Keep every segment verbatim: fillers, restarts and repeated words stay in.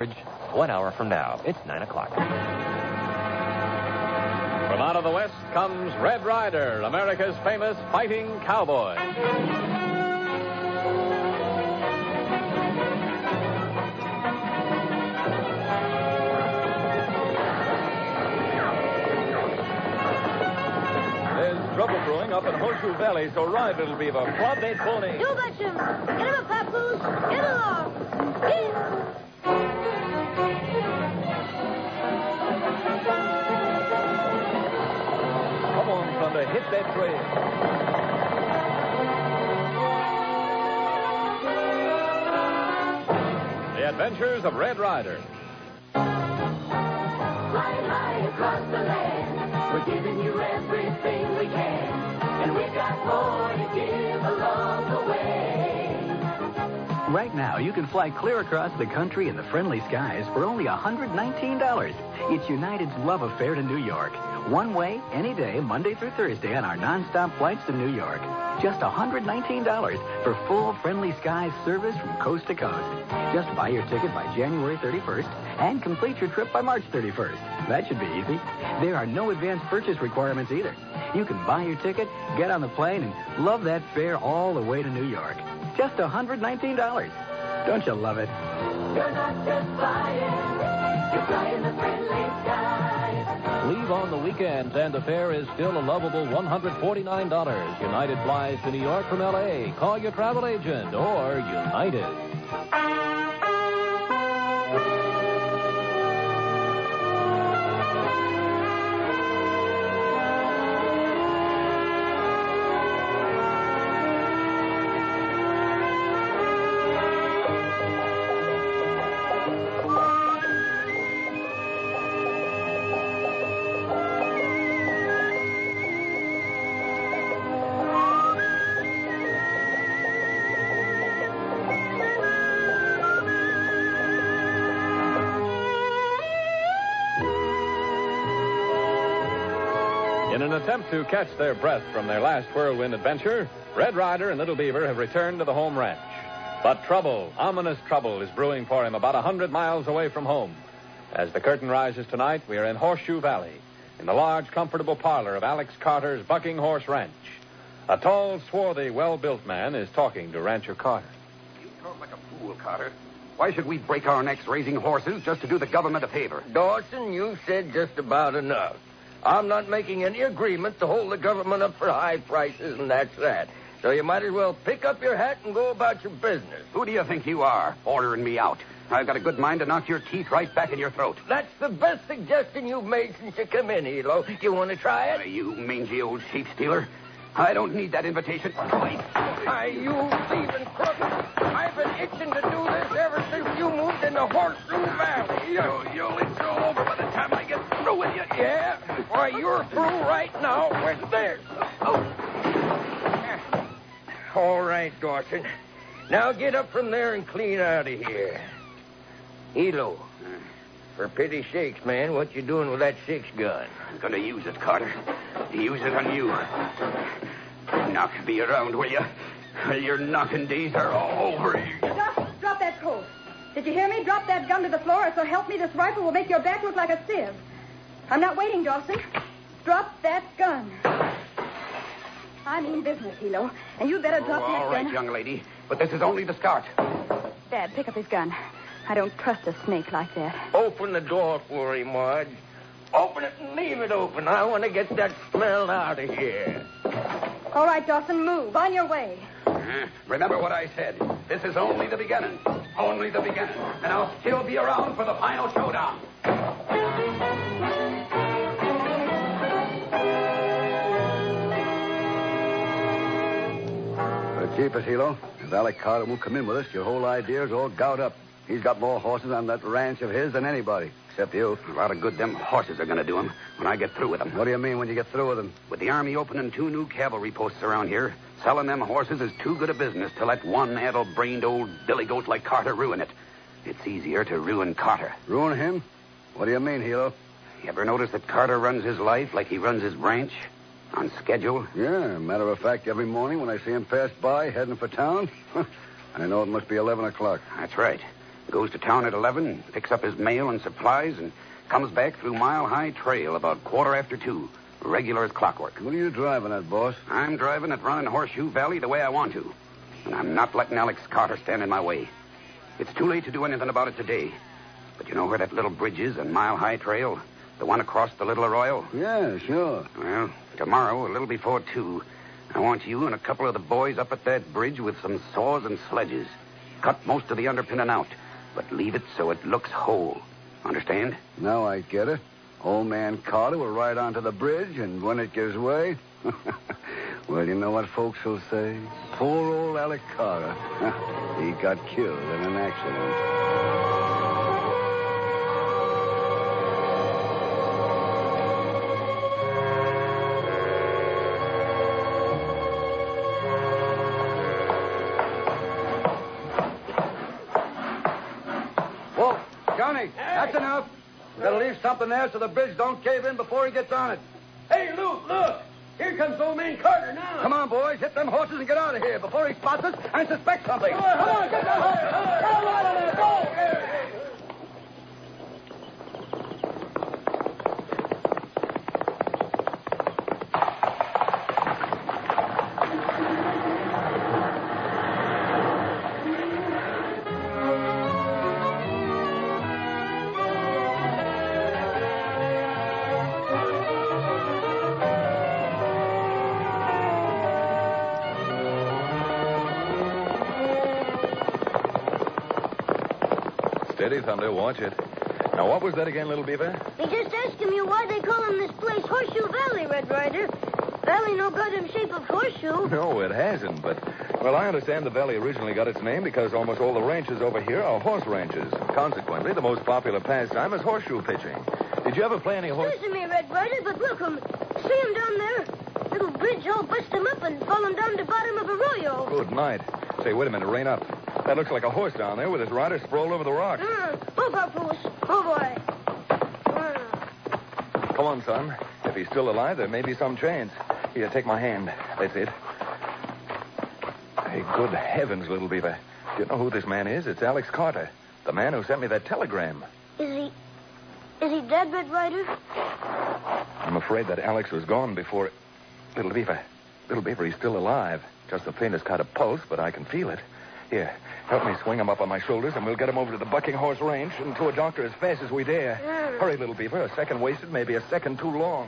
One hour from now. It's nine o'clock. From out of the West comes Red Ryder, America's famous fighting cowboy. There's trouble brewing up in Horseshoe Valley, so Ryder will be the Club-Date pony. You betcha him. Get him a papoose. Get along. Get. Come on, Thunder, hit that trail. The Adventures of Red Ryder. Flying high across the land, we're giving you everything we can, and we've got more to give along the way. Right now, you can fly clear across the country in the friendly skies for only one hundred nineteen dollars. It's United's love affair to New York. One way, any day, Monday through Thursday on our nonstop flights to New York. Just one hundred nineteen dollars for full friendly skies service from coast to coast. Just buy your ticket by January thirty-first and complete your trip by March thirty-first. That should be easy. There are no advance purchase requirements either. You can buy your ticket, get on the plane, and love that fare all the way to New York. Just one hundred nineteen dollars. Don't you love it? You're not just flying, you're flying the friendly skies. Leave on the weekends, and the fare is still a lovable one hundred forty-nine dollars. United flies to New York from L A. Call your travel agent or United. In an attempt to catch their breath from their last whirlwind adventure, Red Ryder and Little Beaver have returned to the home ranch. But trouble, ominous trouble, is brewing for him about a hundred miles away from home. As the curtain rises tonight, we are in Horseshoe Valley, in the large, comfortable parlor of Alex Carter's Bucking Horse Ranch. A tall, swarthy, well-built man is talking to Rancher Carter. You talk like a fool, Carter. Why should we break our necks raising horses just to do the government a favor? Dawson, you've said just about enough. I'm not making any agreement to hold the government up for high prices, and that's that. So you might as well pick up your hat and go about your business. Who do you think you are, ordering me out? I've got a good mind to knock your teeth right back in your throat. That's the best suggestion you've made since you come in, Hilo. You want to try it? Uh, you mangy old sheep stealer. I don't need that invitation. Why, you thieving crook. I've been itching to do this ever since you moved into Horseshoe Valley. You, you'll itch all over by the time I get through with you. Yeah? Why, you're through right now with this. Oh. All right, Dawson. Now get up from there and clean out of here. Hilo, for pity's sakes, man, what you doing with that six gun? I'm going to use it, Carter. Use it on you. Knock me around, will you? Your knocking days are all over. Drop, drop that coat. Did you hear me? Drop that gun to the floor, or so help me, this rifle will make your back look like a sieve. I'm not waiting, Dawson. Drop that gun. I mean business, Hilo. And you'd better drop oh, that all gun. All right, young lady. But this is only the start. Dad, pick up his gun. I don't trust a snake like that. Open the door for him, Marge. Open it and leave it open. I want to get that smell out of here. All right, Dawson, move. On your way. Uh, remember what I said. This is only the beginning. Only the beginning. And I'll still be around for the final showdown. The cheapest, Hilo. If Alec Carter won't come in with us, your whole idea is all gout up. He's got more horses on that ranch of his than anybody, except you. A lot of good them horses are going to do him when I get through with them. What do you mean when you get through with them? With the Army opening two new cavalry posts around here, selling them horses is too good a business to let one addle-brained old billy goat like Carter ruin it. It's easier to ruin Carter. Ruin him? What do you mean, Hilo? You ever notice that Carter runs his life like he runs his ranch? On schedule? Yeah, matter of fact, every morning when I see him pass by heading for town, I know it must be eleven o'clock. That's right. Goes to town at eleven, picks up his mail and supplies, and comes back through Mile High Trail about quarter after two. Regular as clockwork. What are you driving at, boss? I'm driving it running Horseshoe Valley the way I want to. And I'm not letting Alex Carter stand in my way. It's too late to do anything about it today. But you know where that little bridge is on Mile High Trail? The one across the Little Arroyo? Yeah, sure. Well, tomorrow, a little before two, I want you and a couple of the boys up at that bridge with some saws and sledges. Cut most of the underpinning out, but leave it so it looks whole. Understand? Now I get it. Old man Carter will ride onto the bridge, and when it gives way... well, you know what folks will say? Poor old Alec Carter. He got killed in an accident. Whoa, Johnny, that's enough. We've got to leave something there so the bridge don't cave in before he gets on it. Hey, Luke, look. Here comes old man Carter now. Come on, boys. Hit them horses and get out of here before he spots us and suspects something. Come on, come on, get that horse. Come on, go. Steady, Thunder. Watch it. Now, what was that again, Little Beaver? They just asking me why they call him this place Horseshoe Valley, Red Rider. Valley no got in shape of horseshoe. No, it hasn't, but... Well, I understand the valley originally got its name because almost all the ranches over here are horse ranches. Consequently, the most popular pastime is horseshoe pitching. Did you ever play any horse... Excuse me, Red Rider, but look, um, see him down there? Little bridge all bust him up and fallen down the bottom of a arroyo. Good night. Say, wait a minute. Rein up. That looks like a horse down there with his rider sprawled over the rock. Uh, oh, Papoose. Oh, boy. Uh. Come on, son. If he's still alive, there may be some chance. Here, take my hand. That's it. Hey, good heavens, Little Beaver. Do you know who this man is? It's Alex Carter, the man who sent me that telegram. Is he... Is he dead, Red Rider? I'm afraid that Alex was gone before... Little Beaver. Little Beaver, he's still alive. Just the faintest kind of pulse, but I can feel it. Here, help me swing him up on my shoulders, and we'll get him over to the Bucking Horse Range and to a doctor as fast as we dare. Mm. Hurry, Little Beaver. A second wasted may be a second too long.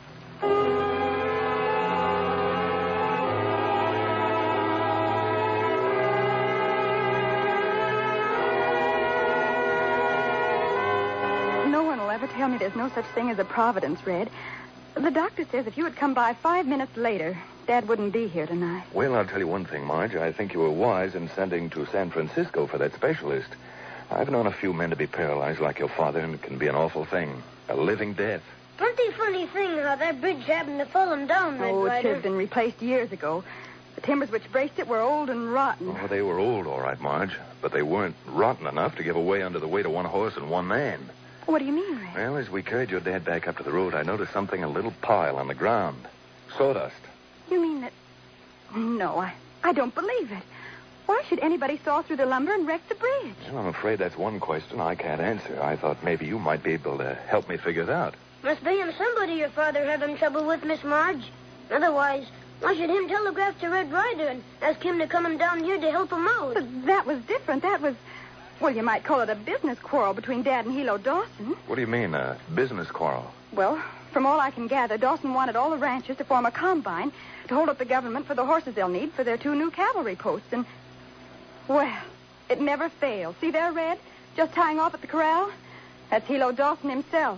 No one will ever tell me there's no such thing as a providence, Red. The doctor says if you had come by five minutes later, Dad wouldn't be here tonight. Well, I'll tell you one thing, Marge. I think you were wise in sending to San Francisco for that specialist. I've known a few men to be paralyzed like your father, and it can be an awful thing. A living death. Pretty funny thing how that bridge happened to fall him down, Red Oh, it Rider. should have been replaced years ago. The timbers which braced it were old and rotten. Oh, they were old, all right, Marge. But they weren't rotten enough to give away under the weight of one horse and one man. What do you mean, Red? Well, as we carried your dad back up to the road, I noticed something, a little pile on the ground. Sawdust. You mean that... No, I, I don't believe it. Why should anybody saw through the lumber and wreck the bridge? Well, I'm afraid that's one question I can't answer. I thought maybe you might be able to help me figure it out. Must be him somebody your father having trouble with, Miss Marge. Otherwise, why should him telegraph to Red Rider and ask him to come down here to help him out? But that was different. That was... Well, you might call it a business quarrel between Dad and Hilo Dawson. What do you mean, a business quarrel? Well, from all I can gather, Dawson wanted all the ranchers to form a combine to hold up the government for the horses they'll need for their two new cavalry posts. And, well, it never failed. See there, Red? Just tying off at the corral? That's Hilo Dawson himself.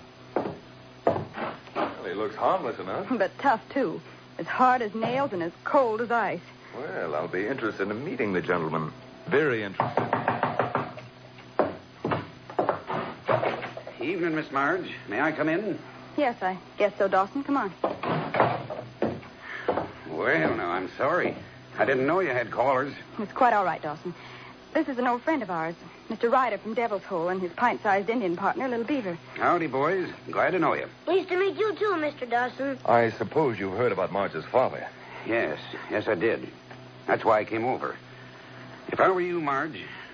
Well, he looks harmless enough. But tough, too. As hard as nails and as cold as ice. Well, I'll be interested in meeting the gentleman. Very interested. Evening, Miss Marge. May I come in? Yes, I guess so, Dawson. Come on. Well, now, I'm sorry. I didn't know you had callers. It's quite all right, Dawson. This is an old friend of ours, Mister Ryder from Devil's Hole, and his pint-sized Indian partner, Little Beaver. Howdy, boys. Glad to know you. Pleased to meet you, too, Mister Dawson. I suppose you've heard about Marge's father. Yes, yes, I did. That's why I came over. If I were you, Marge,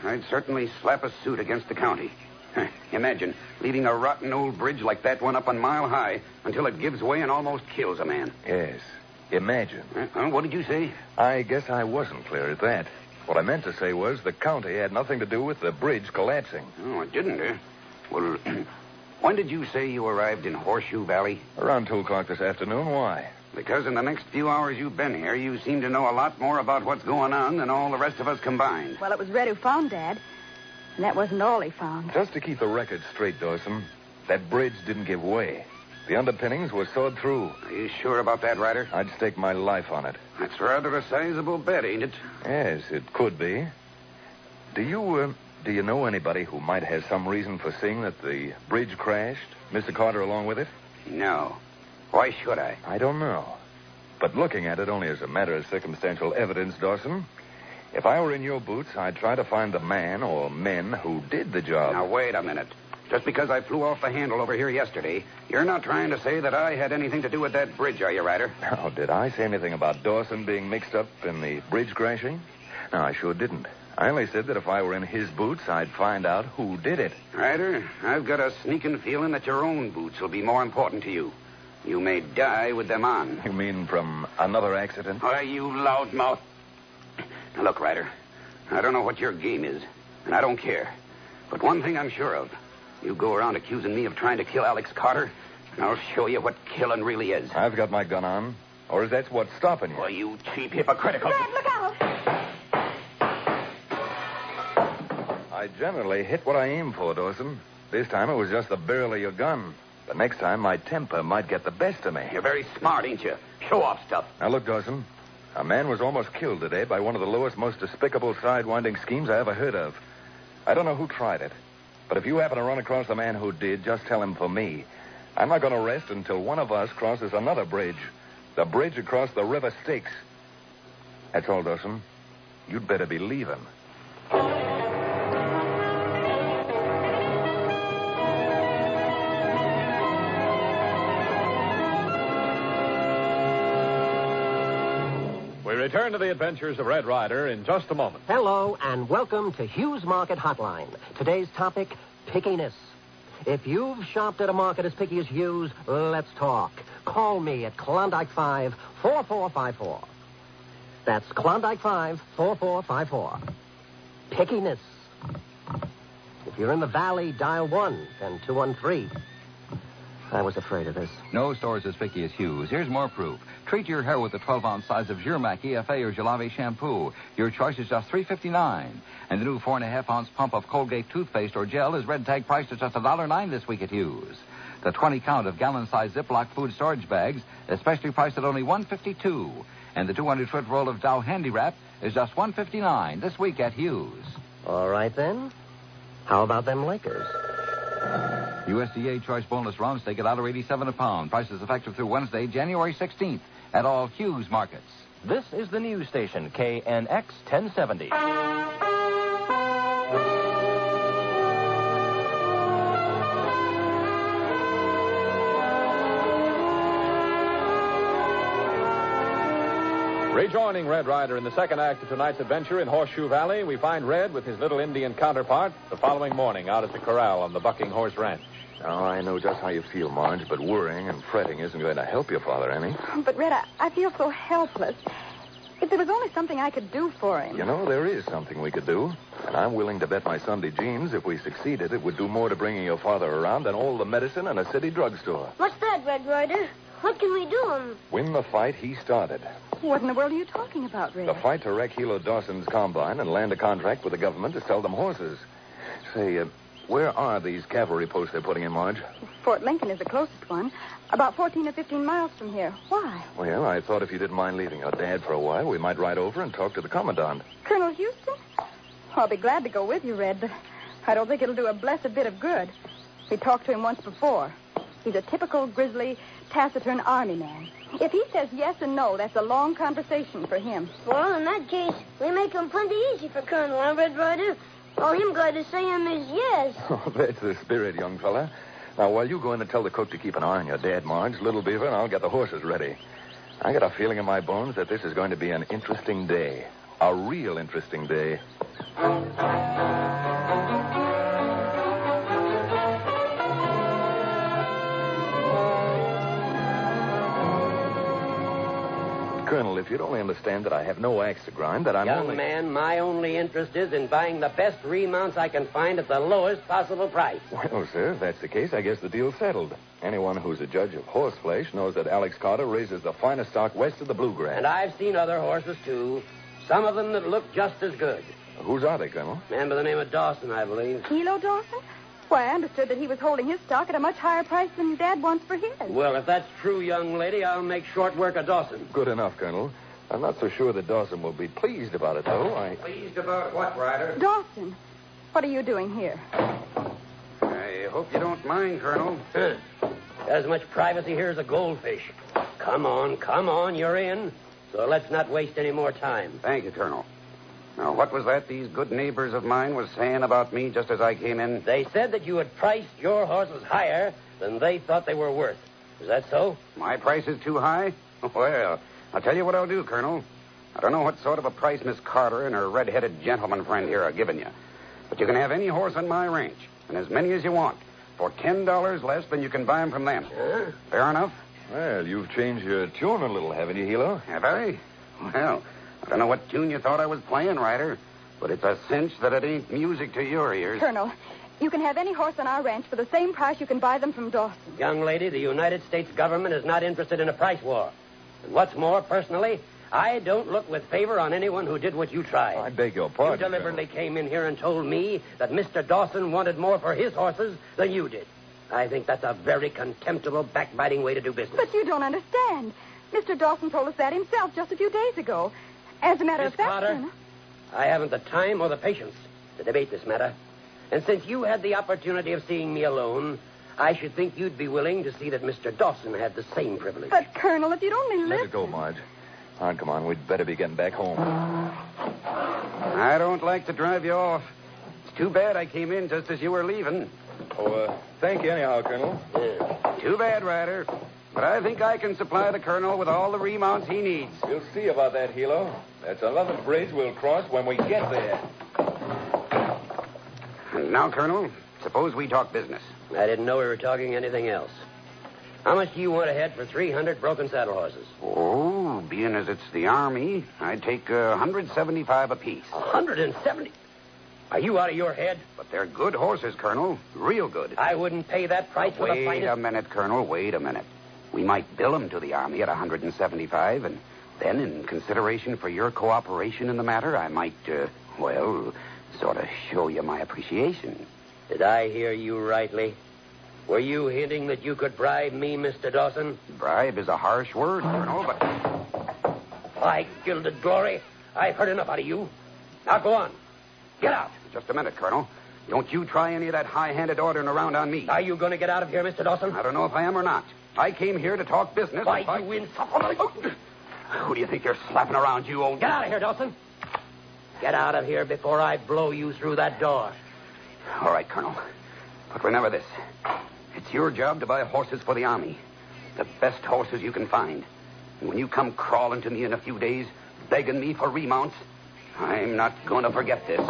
I'd certainly slap a suit against the county. Imagine leaving a rotten old bridge like that one up on Mile High until it gives way and almost kills a man. Yes. Imagine. Uh, what did you say? I guess I wasn't clear at that. What I meant to say was the county had nothing to do with the bridge collapsing. Oh, it didn't, eh? Well, when did you say you arrived in Horseshoe Valley? Around two o'clock this afternoon. Why? Because in the next few hours you've been here, you seem to know a lot more about what's going on than all the rest of us combined. Well, it was Red who found Dad. And that wasn't all he found. Just to keep the record straight, Dawson, that bridge didn't give way. The underpinnings were sawed through. Are you sure about that, Ryder? I'd stake my life on it. That's rather a sizable bet, ain't it? Yes, it could be. Do you, uh, do you know anybody who might have some reason for seeing that the bridge crashed? Mister Carter along with it? No. Why should I? I don't know. But looking at it only as a matter of circumstantial evidence, Dawson, if I were in your boots, I'd try to find the man or men who did the job. Now, wait a minute. Just because I flew off the handle over here yesterday, you're not trying to say that I had anything to do with that bridge, are you, Ryder? Oh, did I say anything about Dawson being mixed up in the bridge crashing? No, I sure didn't. I only said that if I were in his boots, I'd find out who did it. Ryder, I've got a sneaking feeling that your own boots will be more important to you. You may die with them on. You mean from another accident? Why, you loudmouth. Now, look, Ryder, I don't know what your game is, and I don't care. But one thing I'm sure of. You go around accusing me of trying to kill Alex Carter, and I'll show you what killing really is. I've got my gun on. Or is that what's stopping you? Why, you cheap, hypocritical... Red, look out! I generally hit what I aim for, Dawson. This time it was just the barrel of your gun. The next time my temper might get the best of me. You're very smart, ain't you? Show off stuff. Now, look, Dawson. A man was almost killed today by one of the lowest, most despicable sidewinding schemes I ever heard of. I don't know who tried it. But if you happen to run across the man who did, just tell him for me. I'm not going to rest until one of us crosses another bridge. The bridge across the River Styx. That's all, Dawson. You'd better be leaving. We return to the adventures of Red Ryder in just a moment. Hello, and welcome to Hughes Market Hotline. Today's topic, pickiness. If you've shopped at a market as picky as Hughes, let's talk. Call me at Klondike five, four four five four. That's Klondike five, four four five four. Pickiness. If you're in the valley, dial one, then two one three. I was afraid of this. No store's as picky as Hughes. Here's more proof. Treat your hair with the twelve-ounce size of Zurmac E F A or Gelave shampoo. Your choice is just three fifty-nine. And the new four and a half ounce pump of Colgate toothpaste or gel is red tag priced at just one dollar nine this week at Hughes. The twenty count of gallon-sized Ziploc food storage bags, especially priced at only one fifty-two. And the two hundred foot roll of Dow Handy Wrap is just one fifty-nine this week at Hughes. All right, then. How about them Lakers? U S D A choice boneless round steak at one dollar eighty-seven a pound. Prices effective through Wednesday, January sixteenth at all Hughes markets. This is the news station, K N X ten seventy. Rejoining Red Ryder in the second act of tonight's adventure in Horseshoe Valley, we find Red with his little Indian counterpart the following morning out at the corral on the Bucking Horse Ranch. Oh, I know just how you feel, Marge, but worrying and fretting isn't going to help your father any. But, Red, I, I feel so helpless. If there was only something I could do for him. You know, there is something we could do. And I'm willing to bet my Sunday jeans if we succeeded, it would do more to bringing your father around than all the medicine in a city drugstore. What's that, Red Ryder? What can we do? Um... Win the fight he started. What in the world are you talking about, Red? The fight to wreck Hilo Dawson's combine and land a contract with the government to sell them horses. Say, uh, where are these cavalry posts they're putting in, Marge? Fort Lincoln is the closest one. About fourteen or fifteen miles from here. Why? Well, I thought if you didn't mind leaving your dad for a while, we might ride over and talk to the commandant. Colonel Houston? I'll be glad to go with you, Red, but I don't think it'll do a blessed bit of good. We talked to him once before. He's a typical grizzly, taciturn army man. If he says yes and no, that's a long conversation for him. Well, in that case, we make him plenty easy for Colonel, huh, Red Ryder? All him got to say him is yes. Oh, that's the spirit, young fella. Now, while you go in and tell the cook to keep an eye on your dad, Marge, Little Beaver, and I'll get the horses ready. I got a feeling in my bones that this is going to be an interesting day. A real interesting day. Colonel, if you'd only understand that I have no axe to grind, that I'm Young only... man, my only interest is in buying the best remounts I can find at the lowest possible price. Well, sir, if that's the case, I guess the deal's settled. Anyone who's a judge of horseflesh knows that Alex Carter raises the finest stock west of the Bluegrass. And I've seen other horses, too. Some of them that look just as good. Whose are they, Colonel? Man by the name of Dawson, I believe. Kilo Dawson? Why, I understood that he was holding his stock at a much higher price than Dad wants for his. Well, if that's true, young lady, I'll make short work of Dawson. Good enough, Colonel. I'm not so sure that Dawson will be pleased about it, though. I... Pleased about what, Ryder? Dawson, what are you doing here? I hope you don't mind, Colonel. Huh. As much privacy here as a goldfish. Come on, come on, you're in. So let's not waste any more time. Thank you, Colonel. Now, what was that these good neighbors of mine was saying about me just as I came in? They said that you had priced your horses higher than they thought they were worth. Is that so? My price is too high? Well, I'll tell you what I'll do, Colonel. I don't know what sort of a price Miss Carter and her red-headed gentleman friend here are giving you. But you can have any horse on my ranch, and as many as you want, for ten dollars less than you can buy them from them. Huh? Fair enough? Well, you've changed your tune a little, haven't you, Hilo? Have I? Well, I don't know what tune you thought I was playing, Ryder, but it's a cinch that it ain't music to your ears. Colonel, you can have any horse on our ranch for the same price you can buy them from Dawson. Young lady, the United States government is not interested in a price war. And what's more, personally, I don't look with favor on anyone who did what you tried. I beg your pardon. You deliberately came in here and told me that Mister Dawson wanted more for his horses than you did. I think that's a very contemptible, backbiting way to do business. But you don't understand. Mister Dawson told us that himself just a few days ago. As a matter Miss of fact, Carter, Colonel, I haven't the time or the patience to debate this matter. And since you had the opportunity of seeing me alone, I should think you'd be willing to see that Mister Dawson had the same privilege. But, Colonel, if you'd only listen... Let it go, Marge. All right, come on. We'd better be getting back home. I don't like to drive you off. It's too bad I came in just as you were leaving. Oh, uh, thank you anyhow, Colonel. Yeah. Too bad, Ryder. But I think I can supply the Colonel with all the remounts he needs. We'll see about that, Hilo. That's another bridge we'll cross when we get there. And now, Colonel, suppose we talk business. I didn't know we were talking anything else. How much do you want ahead for three hundred broken saddle horses? Oh, being as it's the Army, I'd take uh, one hundred seventy-five apiece. one hundred seventy? Are you out of your head? But they're good horses, Colonel. Real good. I wouldn't pay that price for the Wait finest... a minute, Colonel. Wait a minute. We might bill them to the Army at one hundred seventy-five, and then, in consideration for your cooperation in the matter, I might, uh, well, sort of show you my appreciation. Did I hear you rightly? Were you hinting that you could bribe me, Mister Dawson? Bribe is a harsh word, Colonel, but... By gilded glory, I've heard enough out of you. Now go on. Get out. Just a minute, Colonel. Don't you try any of that high-handed ordering around on me. Are you going to get out of here, Mister Dawson? I don't know if I am or not. I came here to talk business. Why, I... you insufferable... Who do you think you're slapping around, you old... Get out of here, Dawson. Get out of here before I blow you through that door. All right, Colonel. But remember this. It's your job to buy horses for the Army. The best horses you can find. And when you come crawling to me in a few days, begging me for remounts, I'm not going to forget this.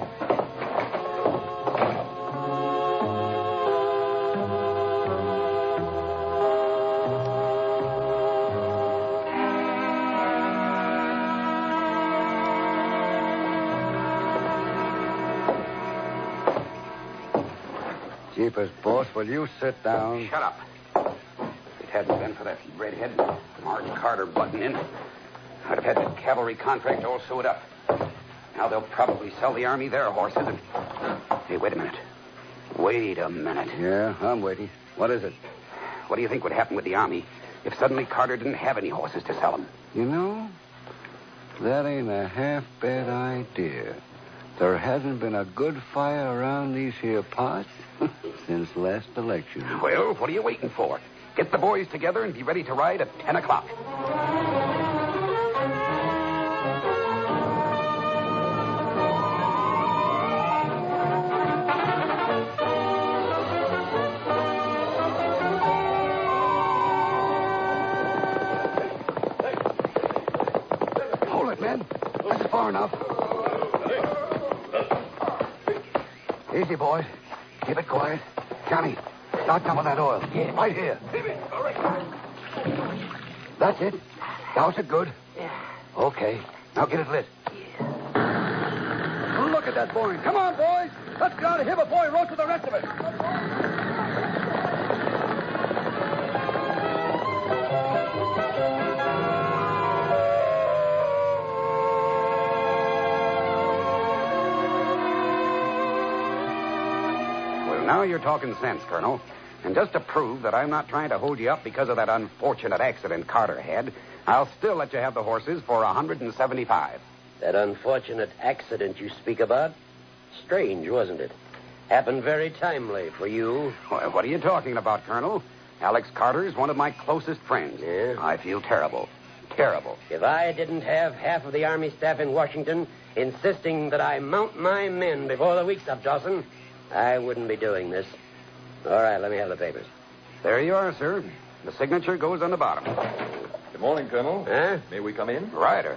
Jeepers, boss, will you sit down? Shut up. If it hadn't been for that redhead, Marge Carter butting in, I'd have had that cavalry contract all sewed up. Now they'll probably sell the Army their horses and... Hey, wait a minute. Wait a minute. Yeah, I'm waiting. What is it? What do you think would happen with the Army if suddenly Carter didn't have any horses to sell them? You know, that ain't a half-bad idea. There hasn't been a good fire around these here parts since last election. Well, what are you waiting for? Get the boys together and be ready to ride at ten o'clock. Hold it, men. This is far enough. Easy, boys. Keep it quiet. Johnny, start dumping that oil. Yeah. Right here. All right. That's it. Douse it good. Yeah. Okay. Now get it lit. Yeah. Look at that boy. Come on, boys. Let's get out of here before he roasts the rest of it. Well, now you're talking sense, Colonel. And just to prove that I'm not trying to hold you up because of that unfortunate accident Carter had, I'll still let you have the horses for one hundred seventy-five. That unfortunate accident you speak about? Strange, wasn't it? Happened very timely for you. Well, what are you talking about, Colonel? Alex Carter's one of my closest friends. Yeah? I feel terrible. Terrible. If I didn't have half of the Army staff in Washington insisting that I mount my men before the week's up, Dawson, I wouldn't be doing this. All right, let me have the papers. There you are, sir. The signature goes on the bottom. Good morning, Colonel. Huh? May we come in? Ryder.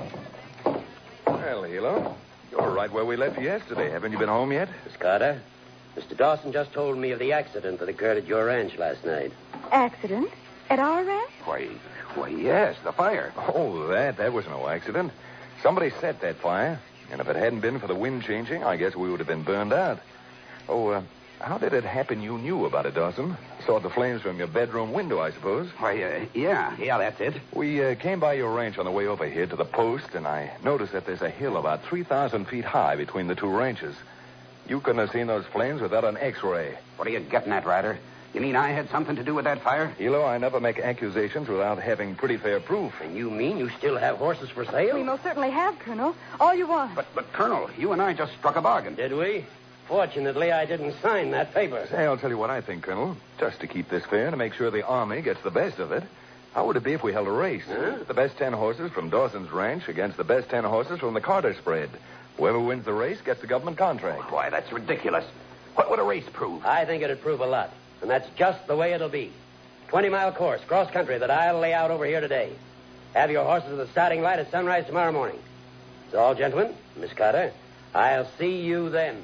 Well, Hilo, you're right where we left you yesterday. Haven't you been home yet? Miss Carter, Mister Dawson just told me of the accident that occurred at your ranch last night. Accident? At our ranch? Why, why, yes, the fire. Oh, that, that was no accident. Somebody set that fire, and if it hadn't been for the wind changing, I guess we would have been burned out. Oh, uh, how did it happen you knew about it, Dawson? Saw the flames from your bedroom window, I suppose. Why, uh, yeah, yeah, that's it. We uh, came by your ranch on the way over here to the post, and I noticed that there's a hill about three thousand feet high between the two ranches. You couldn't have seen those flames without an X-ray. What are you getting at, Ryder? You mean I had something to do with that fire? Hilo, I never make accusations without having pretty fair proof. And you mean you still have horses for sale? We most certainly have, Colonel. All you want. But, but, Colonel, you and I just struck a bargain. Did we? Fortunately, I didn't sign that paper. Say, I'll tell you what I think, Colonel. Just to keep this fair and to make sure the Army gets the best of it, how would it be if we held a race? Huh? The best ten horses from Dawson's ranch against the best ten horses from the Carter spread. Whoever wins the race gets the government contract. Why, that's ridiculous. What would a race prove? I think it'd prove a lot. And that's just the way it'll be. twenty-mile course, cross-country, that I'll lay out over here today. Have your horses at the starting light at sunrise tomorrow morning. So, all gentlemen, Miss Carter, I'll see you then.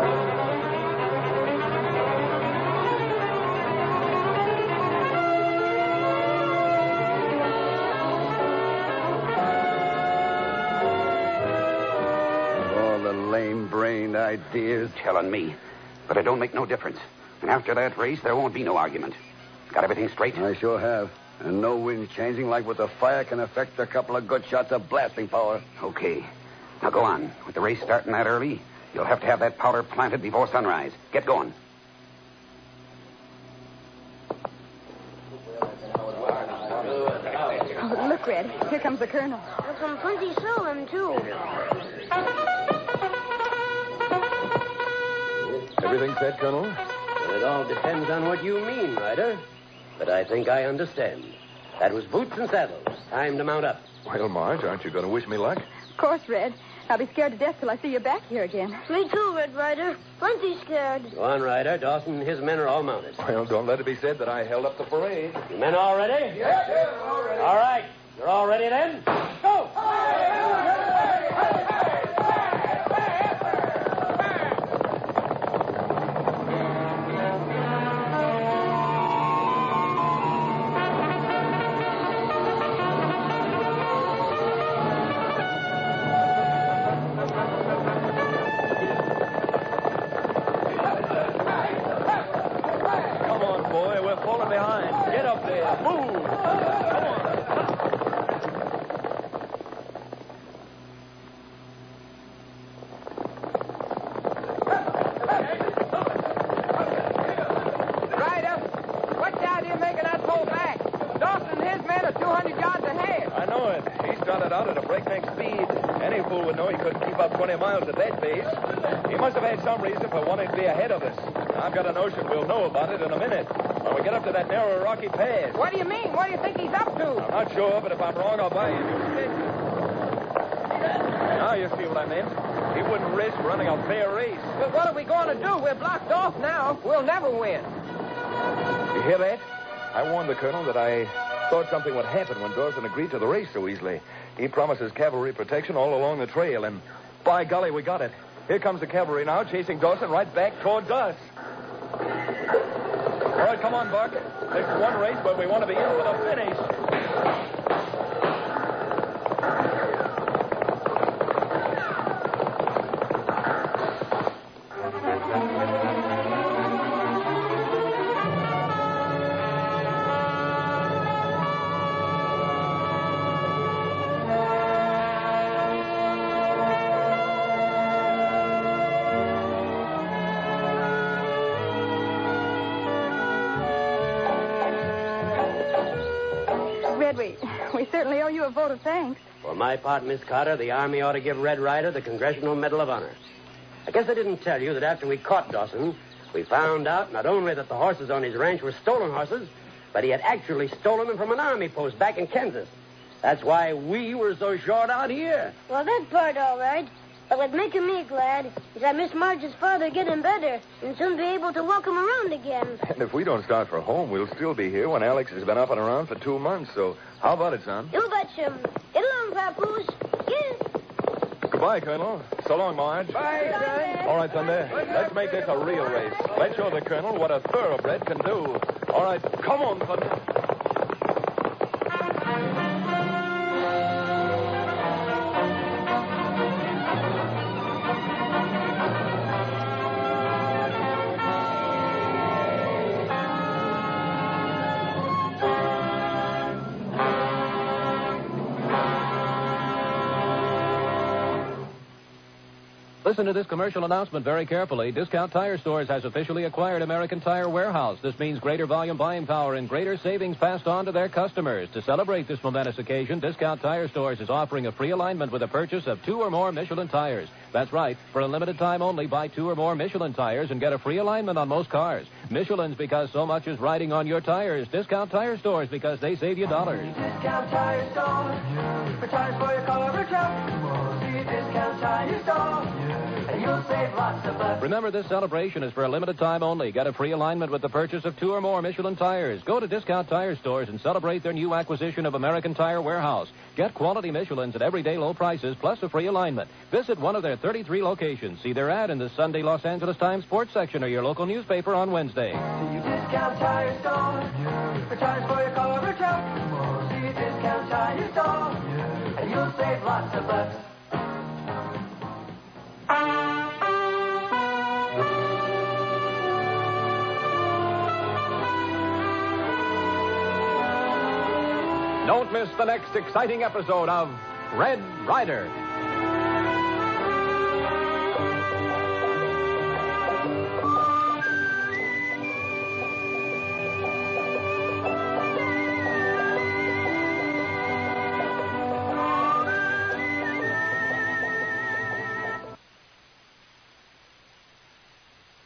Lame-brained ideas. Telling me. But it don't make no difference. And after that race, there won't be no argument. Got everything straight? I sure have. And no wind changing like with the fire can affect a couple of good shots of blasting power. Okay. Now go on. With the race starting that early, you'll have to have that powder planted before sunrise. Get going. Oh, look, Red. Here comes the Colonel. There's some plenty solemn, too. Everything set, Colonel? Well, it all depends on what you mean, Ryder. But I think I understand. That was boots and saddles. Time to mount up. Well, Marge, aren't you going to wish me luck? Of course, Red. I'll be scared to death till I see you back here again. Me too, Red Ryder. Plenty scared. Go on, Ryder. Dawson and his men are all mounted. Well, don't let it be said that I held up the parade. You men all ready? Yes, sir. All ready. All right. You're all ready then? Go! miles at that pace. He must have had some reason for wanting to be ahead of us. I've got a notion we'll know about it in a minute when we get up to that narrow rocky pass. What do you mean? What do you think he's up to? I'm not sure, but if I'm wrong, I'll buy you a new stick. Now you see what I meant. He wouldn't risk running a fair race. Well, what are we going to do? We're blocked off now. We'll never win. You hear that? I warned the colonel that I Thought something would happen when Dawson agreed to the race so easily. He promises cavalry protection all along the trail, and by golly, we got it. Here comes the cavalry now, chasing Dawson right back towards us. All right, come on, Buck. This is one race where we want to be in for the finish. We, we certainly owe you a vote of thanks. For my part, Miss Carter, the Army ought to give Red Ryder the Congressional Medal of Honor. I guess I didn't tell you that after we caught Dawson, we found out not only that the horses on his ranch were stolen horses, but he had actually stolen them from an Army post back in Kansas. That's why we were so short out here. Well, that part all right. But what's making me glad is that Miss Marge's father getting better and soon be able to walk him around again. And if we don't start for home, we'll still be here when Alex has been up and around for two months. So how about it, son? You betcha. Get along, Papoose. Get. Goodbye, Colonel. So long, Marge. Bye, son. All right, Sunday. Let's make this a real race. Let's show the Colonel what a thoroughbred can do. All right, come on, Sunday. Listen to this commercial announcement very carefully. Discount Tire Stores has officially acquired American Tire Warehouse. This means greater volume buying power and greater savings passed on to their customers. To celebrate this momentous occasion, Discount Tire Stores is offering a free alignment with a purchase of two or more Michelin tires. That's right. For a limited time only, buy two or more Michelin tires and get a free alignment on most cars. Michelin's because so much is riding on your tires. Discount Tire Stores because they save you dollars. Discount Tire Store. For tires for your car or truck. See a Discount Tire Store. And you'll save lots of bucks. Remember, this celebration is for a limited time only. Get a free alignment with the purchase of two or more Michelin tires. Go to Discount Tire Stores and celebrate their new acquisition of American Tire Warehouse. Get quality Michelins at everyday low prices plus a free alignment. Visit one of their thirty-three locations. See their ad in the Sunday Los Angeles Times sports section or your local newspaper on Wednesday. See a Discount Tire Store. For tires for your car or truck. See a Discount Tire Store. And you'll save lots of bucks. Don't miss the next exciting episode of Red Ryder.